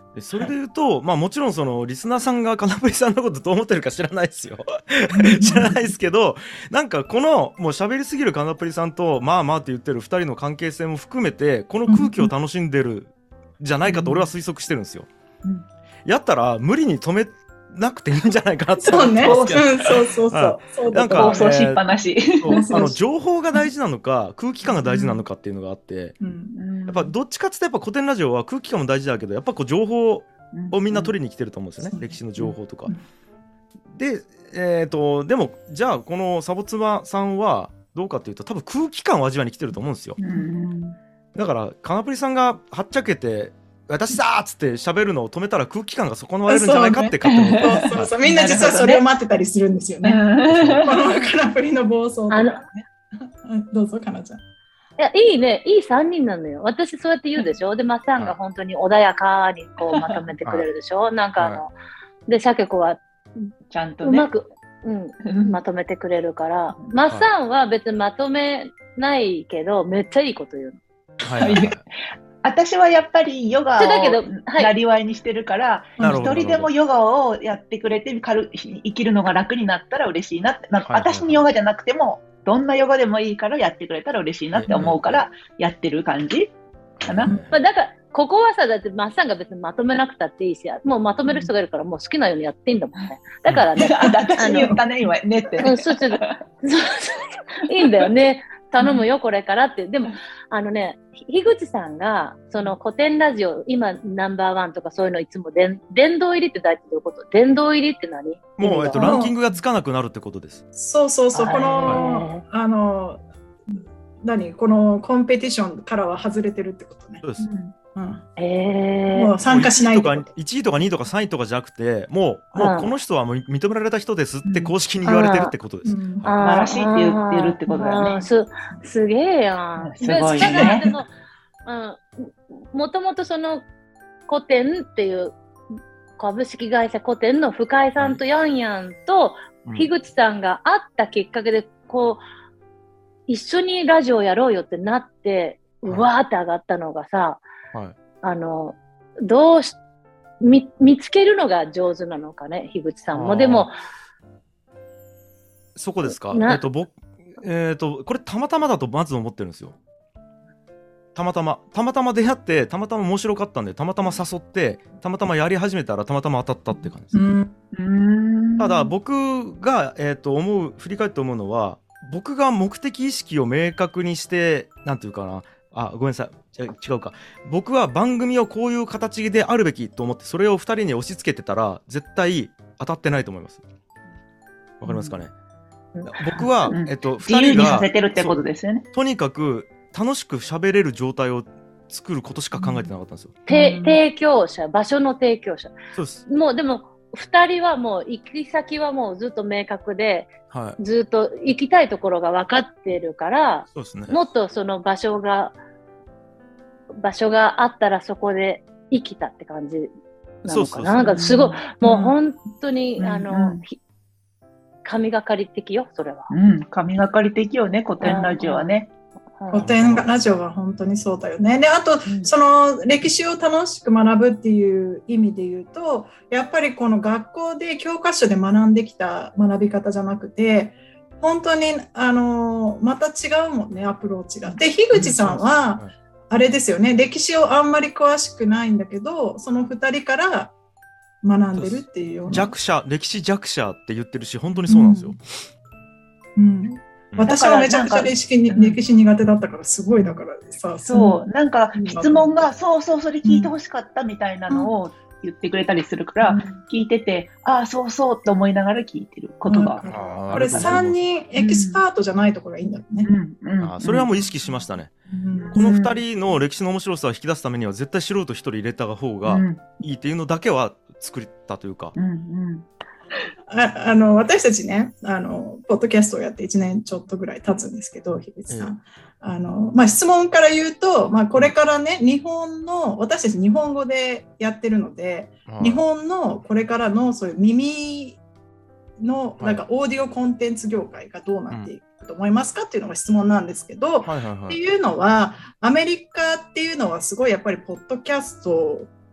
でそれで言うと、まあもちろんそのリスナーさんがカナプリさんのことどう思ってるか知らないですよ。知らないですけど、なんかこのもう喋りすぎるカナプリさんとまあまあって言ってるふたりの関係性も含めて、この空気を楽しんでるじゃないかと俺は推測してるんですよ。うん、やったら無理に止めなくていいんじゃないかなって思ってますけど。 そうね。うん、そうそうそう。 そうなんか放送しっぱなし。 あの情報が大事なのか空気感が大事なのかっていうのがあって、うん、やっぱどっちかっていうとやっぱ古典ラジオは空気感も大事だけど、やっぱこう情報をみんな取りに来てると思うんですよね、うん、歴史の情報とか。うん、で、えーと、でもじゃあこのサボツバさんはどうかっていうと、多分空気感を味わいに来てると思うんですよ。うん、だからカナプリさんがはっちゃけて私だーっつって喋るのを止めたら空気感が損なわれるんじゃないかって勝手に思って、 そうそうそう、みんな実はそれを待ってたりするんですよね。このカナプリの暴走とかね。どうぞかなちゃん。いや、いいね、いいさんにんなのよ。私そうやって言うでしょ。でマッサンが本当に穏やかにこうまとめてくれるでしょ。なんかあの、はい、でシャケ子はちゃんとねうまく、うん、まとめてくれるから、マッサンは別にまとめないけどめっちゃいいこと言うの。 はいはいはい、私はやっぱりヨガをなりわいにしてるから、一、はい、人でもヨガをやってくれて生きるのが楽になったら嬉しいなって、なんか私にヨガじゃなくてもどんなヨガでもいいからやってくれたら嬉しいなって思うからやってる感じかな。 まあ、だからここはさ、だってマッサンが別にまとめなくたっていいし、もうまとめる人がいるからもう好きなようにやっていいんだもんね。だからね、 あ私に言ったね今ねって、 うん、そうそういいんだよね。頼むよこれからって。でもあのね、樋口さんがその古典ラジオ今ナンバーワンとかそういうのいつも殿堂入りって大体どういうこと？殿堂入りって何？ もう、えっと、ランキングがつかなくなるってことです。 そうそうそう、このあの何このコンペティションからは外れてるってことね。 そうです。 うん、えー、もう参加しないといちいとかにいとかさんいとかじゃなくて、もう、もうこの人はもう認められた人ですって公式に言われてるってことです。 うん、素晴らしいって言ってるってことだよね。 す, すげえやん。 すごいね。 でも、うん、もともとその古典っていう株式会社古典の深井さんとヤンヤンと樋口さんが会ったきっかけでこう一緒にラジオやろうよってなってうわーって上がったのがさ、はい、あのどうし 見, 見つけるのが上手なのかね、樋口さんも。でもそこですか。えっと僕えっとこれたまたまだとまず思ってるんですよ。たまたまたまたま出会ってたまたま面白かったんでたまたま誘ってたまたまやり始めたらたまたま当たったって感じです。うん、ただ僕が、えー、と思う振り返って思うのは、僕が目的意識を明確にしてなんていうかなあごめんなさいじゃ違うか僕は番組をこういう形であるべきと思ってそれをふたりに押し付けてたら絶対当たってないと思います。わかりますかね、うん、僕は、うんえっと、ふたりが自由にさせてるってことですよね。 とにかく楽しく喋れる状態を作ることしか考えてなかったんですよ。 提供者、場所の提供者。 そうです。 もうでもふたりはもう行き先はもうずっと明確で、はい、ずっと行きたいところが分かってるから、 そうですね、 もっとその場所が場所があったらそこで生きたって感じなのかな。そうそうそう、なんかすごい、うん、もう本当に、うん、あの、うん、神がかり的よそれは。 うん、神がかり的よね、古典ラジオはね。 古典ラジオは本当にそうだよね。で、あと、うん、その歴史を楽しく学ぶっていう意味で言うと、やっぱりこの学校で教科書で学んできた学び方じゃなくて、本当にあのまた違うもんね、アプローチが。で、樋口さんはあれですよね、歴史をあんまり詳しくないんだけど、そのふたりから学んでるっていうような。 弱者、歴史弱者って言ってるし、本当にそうなんですよ。 うん、うん私はめちゃくちゃ歴史に、歴史苦手だったからすごいだからさ、 そう、なんか質問がそうそうそれ聞いてほしかったみたいなのを言ってくれたりするから、うん、聞いててああそうそうと思いながら聞いてることが、うん、 これさんにんエキスパートじゃないところがいいんだろうね、うんうん、あそれはもう意識しましたね、うん、このふたりの歴史の面白さを引き出すためには絶対素人ひとり入れた方がいいっていうのだけは作ったというか、うんうんあ, あの私たちねあのポッドキャストをやっていちねんちょっとぐらい経つんですけど、樋口さん、うん、あのまあ、質問から言うと、まあ、これからね日本の私たち日本語でやってるので、うん、日本のこれからのそういう耳のなんかオーディオコンテンツ業界がどうなっていくと思いますかっていうのが質問なんですけど、はいはいはい、っていうのはアメリカっていうのはすごいやっぱりポッドキャスト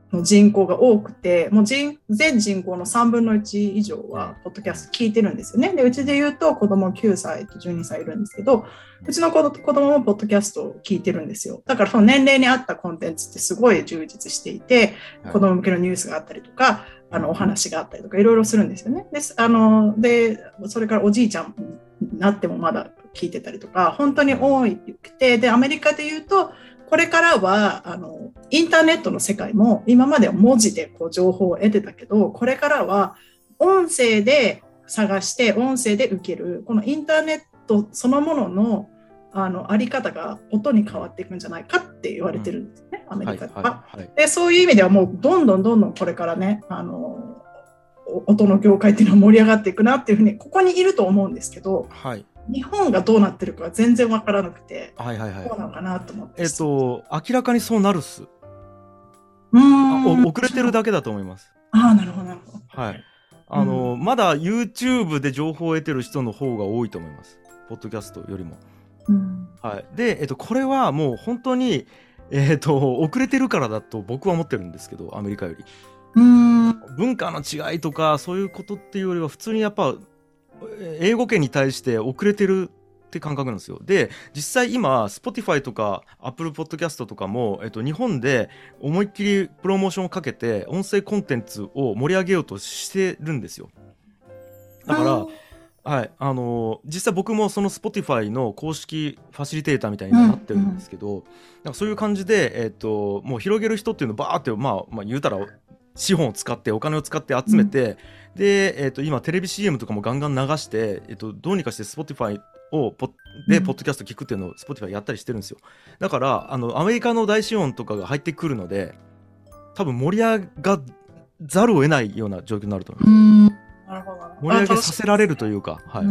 の人口が多くて、もう人全人口のさんぶんのいち以上はポッドキャスト聞いてるんですよね。で、うちで言うと子供きゅうさいとじゅうにさいいるんですけど、うちの子供もポッドキャストを聞いてるんですよ。だからその年齢に合ったコンテンツってすごい充実していて、子供向けのニュースがあったりとか、あのお話があったりとかいろいろするんですよね。で、あのでそれからおじいちゃんになってもまだ聞いてたりとか、本当に多くて、でアメリカで言うとこれからはあのインターネットの世界も今までは文字でこう情報を得てたけど、これからは音声で探して音声で受ける、このインターネットそのもののあのあり方が音に変わっていくんじゃないかって言われてるんですね、アメリカでは、はいはいはい、でそういう意味ではもうどんどんどんどんこれからね、あの音の業界っていうのは盛り上がっていくなっていうふうにここにいると思うんですけど、はい、日本がどうなってるかは全然わからなくて、はいはいはい、どうなのかなと思って、 えっと明らかにそうなるっす。うーん、遅れてるだけだと思います。 ああ、なるほどなるほど。 はい、あの、うん、まだ YouTube で情報を得てる人の方が多いと思います、ポッドキャストよりも。うん、はい、で、えっと、これはもう本当に、えっと、遅れてるからだと僕は思ってるんですけど、アメリカより。うーん、文化の違いとかそういうことっていうよりは普通にやっぱ英語圏に対して遅れてるって感覚なんですよ。で、実際今 Spotify とか Apple Podcast とかも、えっと、日本で思いっきりプロモーションをかけて音声コンテンツを盛り上げようとしてるんですよ。だからはい、あのー、実際僕もその Spotify の公式ファシリテーターみたいになってるんですけど、うんうん、なんかそういう感じで、えー、ともう広げる人っていうのをバーって、まあまあ、言うたら資本を使ってお金を使って集めて、うん、で、えー、と今テレビ シーエム とかもガンガン流して、えー、とどうにかして Spotify をポでポッドキャスト聞くっていうのを Spotify やったりしてるんですよ。だからあのアメリカの大資本とかが入ってくるので多分盛り上がざるを得ないような状況になると思います。うん、なるほど、盛り上げさせられるというか、はい、うん、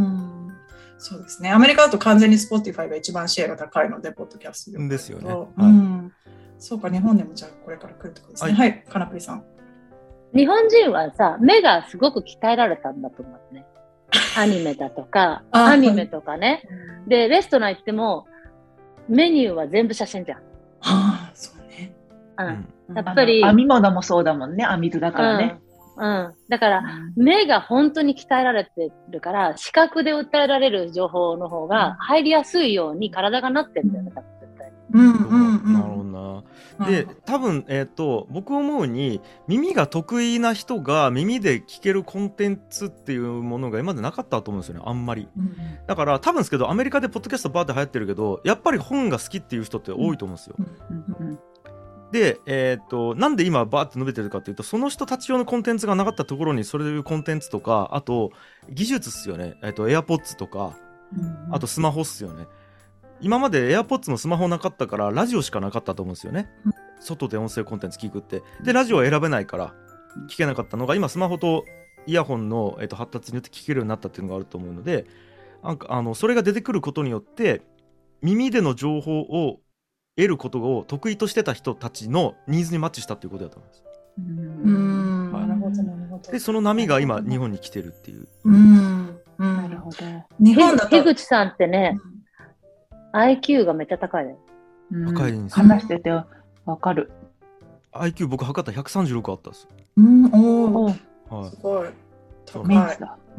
そうですね。アメリカだと完全に Spotify が一番シェアが高いので、ポッドキャストですよね。はい、 うん、そうか、日本でもじゃあこれから来るってことですね。はい、はい、かなぷりさん。 日本人はさ、目がすごく鍛えられたんだと思うね。アニメだとか、アニメとかね。で、レストラン行っても、メニューは全部写真じゃん。はあ、そうね。 うん、やっぱり。 編み物もそうだもんね、編み図だからね。 うんうん、だから、うん、目が本当に鍛えられてるから視覚で訴えられる情報の方が入りやすいように体がなってるんだよね、多分絶対。 うんうんうん、 なるほどな。で、多分、えーと、僕思うに耳が得意な人が耳で聞けるコンテンツっていうものが今までなかったと思うんですよね、あんまり。うん、だから多分ですけどアメリカでポッドキャストバーって流行ってるけどやっぱり本が好きっていう人って多いと思うんですよ。うんうんうん、で、えー、となんで今バーって述べてるかっていうとその人たち用のコンテンツがなかったところにそれいうコンテンツとかあと技術っすよね、えー、と AirPods とか、うん、あとスマホっすよね。今まで AirPods もスマホなかったからラジオしかなかったと思うんですよね、うん、外で音声コンテンツ聞くってでラジオは選べないから聞けなかったのが今スマホとイヤホンの、えー、と発達によって聞けるようになったっていうのがあると思うのでなんかあのそれが出てくることによって耳での情報を得ることを得意としてた人たちのニーズにマッチしたっていうことだと思います。うーん、はい、なるほどなるほど。でその波が今日本に来てるっていう。うーん、 なるほど。日本だと樋口さんってね、うん、アイキュー がめっちゃ高いね。 高いんですよ。話しててわかる。 アイキュー 僕測ったらひゃくさんじゅうろくあったんです。 うん、おお、はい、すごい高い。うん、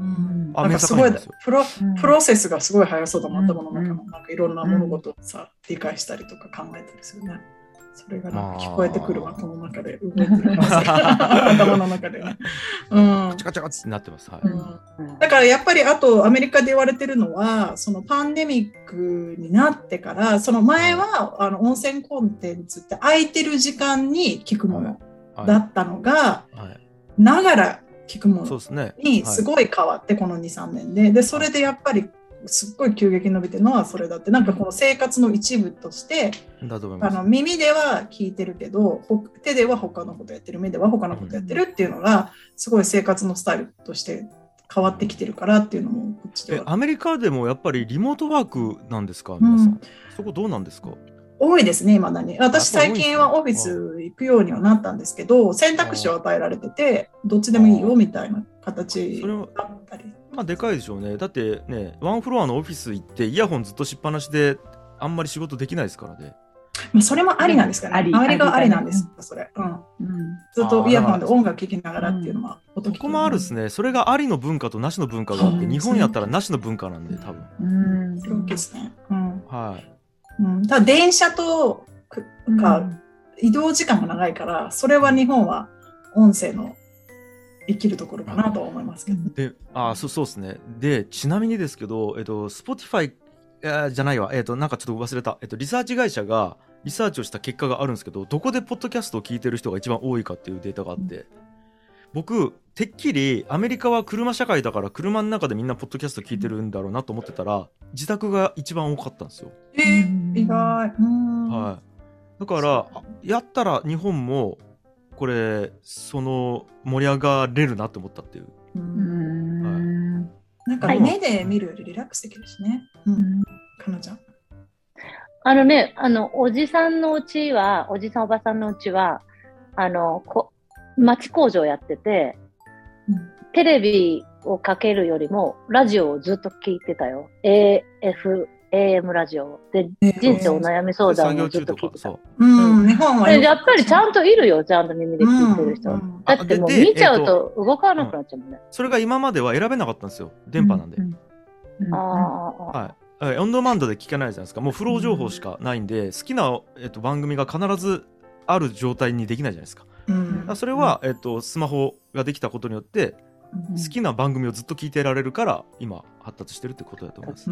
なんかすごいプロ、うん、プロセスがすごい速そうだもん、頭の中のなんかいろんな物事をさ、うん、理解したりとか考えたりするね。それがなんか聞こえてくるわ、この中で動いてる頭の中でね。 うん、カチカチカチってなってます、はい。 うん、だからやっぱりあとアメリカで言われてるのはそのパンデミックになってからその前はあの音声コンテンツって空いてる時間に聞くものだったのが、はいはい、ながら聞くものにすごい変わって、ね、はい、この にさんねんで、でそれでやっぱりすっごい急激に伸びてるのはそれだって、なんかこの生活の一部としてだと思います。 あの耳では聞いてるけど手では他のことやってる、目では他のことやってるっていうのがすごい生活のスタイルとして変わってきてるからっていうのもこっちでは。 アメリカでもやっぱりリモートワークなんですか、皆さん、うん、そこどうなんですか。 多いですね、今だに。私最近はオフィス行くようにはなったんですけど、選択肢を与えられてて、どっちでもいいよみたいな形だったり。 まあでかいでしょうね。だってね、ワンフロアのオフィス行ってイヤホンずっとしっぱなしであんまり仕事できないですからね。 まあ、それもありなんですかね。 ありアメリカはありなんですあそれ、うん。 うん。 ずっとイヤホンで音楽聴きながらっていうのは、 ここもあるですね。それがありの文化となしの文化があって、日本やったらなしの文化なんで、多分。 うん。 そうですね。うん。 はい。 うん、ただ電車とか移動時間が長いから、それは日本は音声の生きるところかなと思いますけど、ね。 で、あ、そうそうですね。で、ちなみにですけど、えっと、Spotify、えー、じゃないわ、えっと、なんかちょっと忘れた、えっと、リサーチ会社がリサーチをした結果があるんですけど、どこでポッドキャストを聞いてる人が一番多いかっていうデータがあって、うん、僕、てっきりアメリカは車社会だから車の中でみんなポッドキャスト聞いてるんだろうなと思ってたら、自宅が一番多かったんですよ。 えー、意外。うん、 はい。だから、やったら日本も、これ、その、盛り上がれるなって思ったっていう。 うん、はい、なんか目で見るよりリラックスできるしね。うん。かなちゃん。 あのね、あの、おじさんのうちは、おじさんおばさんのうちは、あの、こ町工場やってて、うん、テレビをかけるよりも、ラジオをずっと聞いてたよ。エーエフ、エーエム ラジオで、人生お悩み相談をずっと聞いてた。うん、日本はやっぱりちゃんといるよ、ちゃんと耳で聞いてる人。うん、だってもう見ちゃうと動かなくなっちゃうもんね。 それが今までは選べなかったんですよ、電波なんで。うんうん、ああ、はい。オンドマンドで聞けないじゃないですか。もうフロー情報しかないんで、うん、好きな、えっと、番組が必ずある状態にできないじゃないですか。うん、それは、えっと、スマホができたことによって、うん、好きな番組をずっと聞いてられるから今発達してるってことだと思います。うん、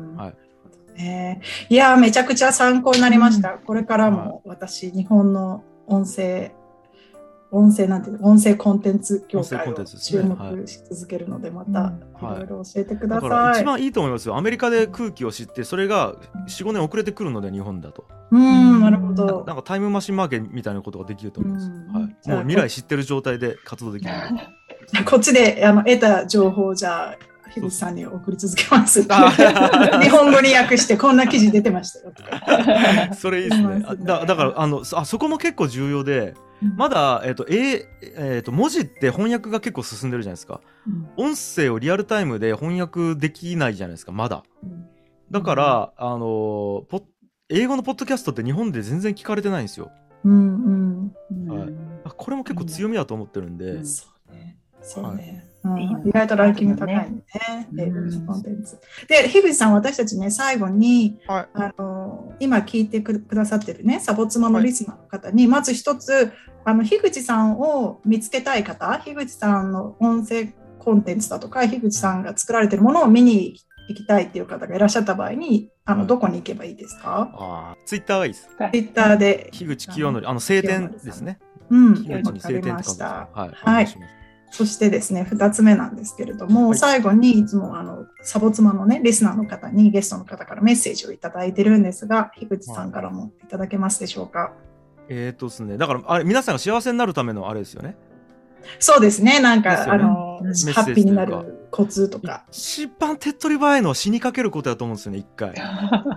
はい。えー、いやめちゃくちゃ参考になりました。うん、これからも私、日本の音声音声なんていうの音声コンテンツ業界を注目し続けるので、またいろいろ教えてください。 だから一番いいと思いますよ。アメリカで空気を知ってそれが よん、ごねん遅れてくるので日本だと。 うん、なるほど。 なんかタイムマシンマーケみたいなことができると思います。はい、もう未来知ってる状態で活動できる。 こっちであの得た情報をじゃあ樋口さんに送り続けます。日本語に訳してこんな記事出てましたよとか。 それいいですね。だ, だからあのあそこも結構重要で、まだ、えーとええー、と文字って翻訳が結構進んでるじゃないですか、うん、音声をリアルタイムで翻訳できないじゃないですかまだ、うん、だから、うん、あのポ英語のポッドキャストって日本で全然聞かれてないんですよ、うんうんはい、これも結構強みだと思ってるんで、うん、 そうねそうね、はいうん、意外とランキング高いんでね、英語のコンテンツ。で、樋口さん、私たちね、最後に、はい、あの今聞いてくださってるね、サボ妻のリスナーの方に、はい、まず一つ、あの樋口さんを見つけたい方、樋口さんの音声コンテンツだとか、樋口さんが作られてるものを見に行きたいっていう方がいらっしゃった場合に、あのどこに行けばいいですか？ あツイッターがいいです。 ツイッターで。 樋口清則、あの晴天ですね。 うん、わかりました。はい。はいそしてですね、ふたつめなんですけれども、はい、最後にいつもあのサボ妻のね、リスナーの方にゲストの方からメッセージをいただいてるんですが、樋口さんからもいただけますでしょうか。 えーとですね、だからあれ皆さんが幸せになるためのあれですよね。 そうですね、なんか、ね、あのハッピーになるコツとか。 一番手っ取り早いのは死にかけることだと思うんですよね、一回。一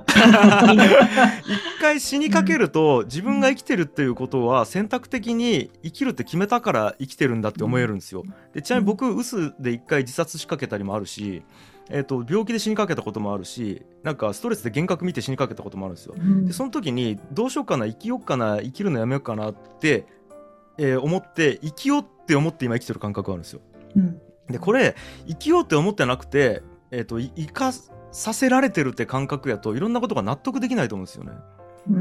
回死にかけると、自分が生きてるっていうことは選択的に生きるって決めたから生きてるんだって思えるんですよ。でちなみに僕、うつで一回自殺しかけたりもあるし、えーと、病気で死にかけたこともあるし、なんかストレスで幻覚見て死にかけたこともあるんですよ。でその時にどうしようかな、生きようかな、生きるのやめようかなって、えー、思って生きようって思って今生きてる感覚があるんですよ。うんでこれ生きようって思ってなくて、えーと、生かさせられてるって感覚やといろんなことが納得できないと思うんですよね、うん、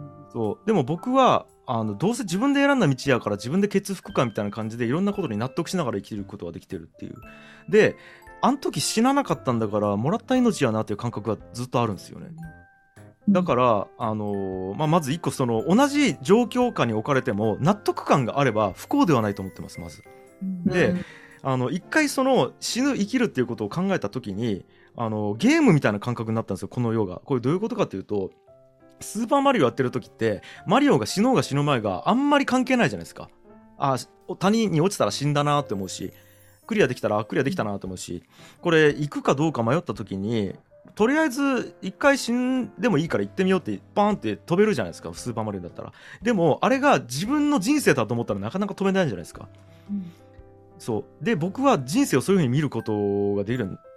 そうでも僕はあのどうせ自分で選んだ道やから自分でケツ吹くかみたいな感じでいろんなことに納得しながら生きることができてるっていうであの時死ななかったんだからもらった命やなっていう感覚がずっとあるんですよね。だから、あのーまあ、まず一個その同じ状況下に置かれても納得感があれば不幸ではないと思ってますまず、うん、であの一回その死ぬ生きるっていうことを考えた時にあのゲームみたいな感覚になったんですよこの世が。これどういうことかっていうとスーパーマリオやってる時ってマリオが死のうが死ぬ前があんまり関係ないじゃないですか。あ谷に落ちたら死んだなって思うしクリアできたらクリアできたなって思うしこれ行くかどうか迷った時にとりあえず一回死んでもいいから行ってみようってバーンって飛べるじゃないですかスーパーマリオだったら。でもあれが自分の人生だと思ったらなかなか飛べないじゃないですか、うんそうで僕は人生をそういう風に見ることができる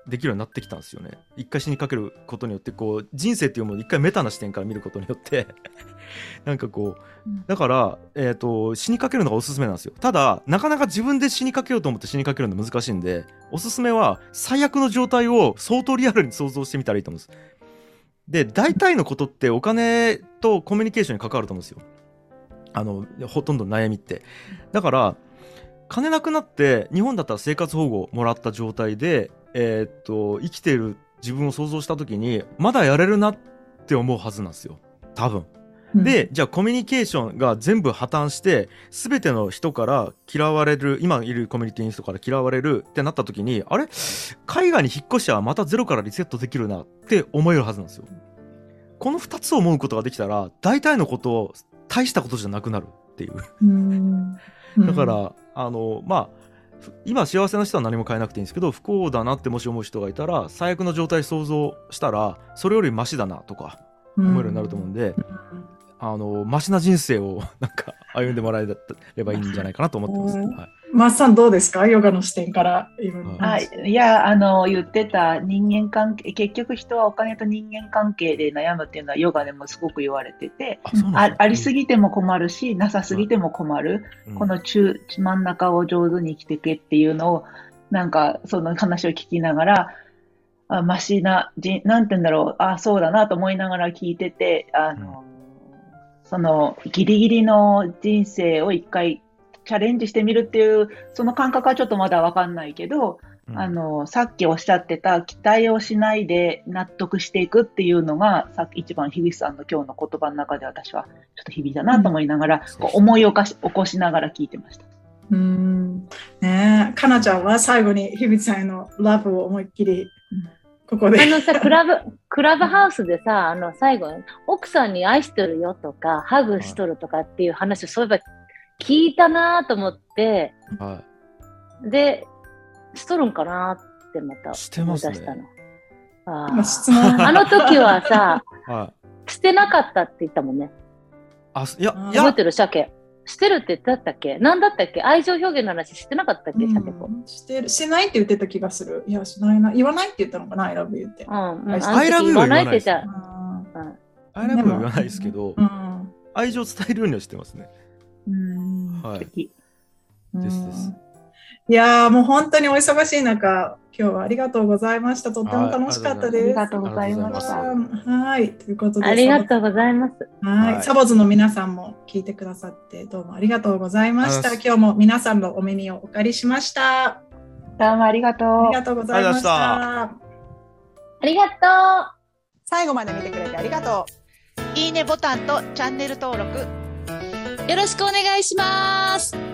できるようになってきたんですよね。一回死にかけることによってこう人生っていうものを一回メタな視点から見ることによってなんかこうだから、えーと、死にかけるのがおすすめなんですよ。ただなかなか自分で死にかけようと思って死にかけるの難しいんで、おすすめは最悪の状態を相当リアルに想像してみたらいいと思うんです。で大体のことってお金とコミュニケーションに関わると思うんですよ。あのほとんど悩みって。だから金なくなって日本だったら生活保護をもらった状態で、えー、っと生きている自分を想像した時にまだやれるなって思うはずなんですよ多分。でじゃあコミュニケーションが全部破綻して全ての人から嫌われる、今いるコミュニティの人から嫌われるってなった時に、あれ海外に引っ越しはまたゼロからリセットできるなって思えるはずなんですよ。このふたつを思うことができたら大体のことを大したことじゃなくなるっていう。うんだからあのまあ今幸せな人は何も変えなくていいんですけど、不幸だなってもし思う人がいたら最悪の状態想像したらそれよりマシだなとか思えるようになると思うんで、うん、あのマシな人生をなんか歩んでもらえればいいんじゃないかなと思ってます、はい、 マスさんどうですか、ヨガの視点から今の話。あいやあの言ってた人間関係、結局人はお金と人間関係で悩むっていうのはヨガでもすごく言われてて、 あ, あ, ありすぎても困るしなさすぎても困る、うん、この中真ん中を上手に生きていけっていうのをなんかその話を聞きながら、あマシなじなんて言うんだろう、あそうだなと思いながら聞いてて、あの、うん、そのギリギリの人生を一回チャレンジしてみるっていうその感覚はちょっとまだ分かんないけど、うん、あのさっきおっしゃってた期待をしないで納得していくっていうのがさっき一番樋口さんの今日の言葉の中で私はちょっと響いたなと思いながら、うん、こう思い起こし、起こしながら聞いてました。 うーんねえ、かなちゃんは最後に樋口さんへのラブを思いっきりここであのさクラブクラブハウスでさ、あの最後奥さんに愛してるよとかハグしとるとかっていう話をそういえば聞いたなと思って、はい、でしとるんかなってまた思い出したの。あ, あの時はさ、はい、してなかったって言ったもんね。 あいや覚えてる？鮭してるって言ってたっけ？何だったっけ？愛情表現の話してなかったっけ？鮭子、 うん、してるしないって言ってた気がする。いやしないな、言わないって言ったのかな、I love you って、うんうん、I love you 言わないです。 I love you 言わないですけど、うん、愛情伝えるようにはしてますね。うん、はい。ですです。 いやーもう本当にお忙しい中、今日はありがとうございました。とっても楽しかったです。ありがとうございました。 はい、ということでありがとうございます。 はい、はい、サボズの皆さんも聞いてくださってどうもありがとうございました。今日も皆さんのお耳をお借りしました。 どうもありがとう。 ありがとうございました。 ありがとう。 最後まで見てくれてありがとう。 いいねボタンとチャンネル登録よろしくお願いします。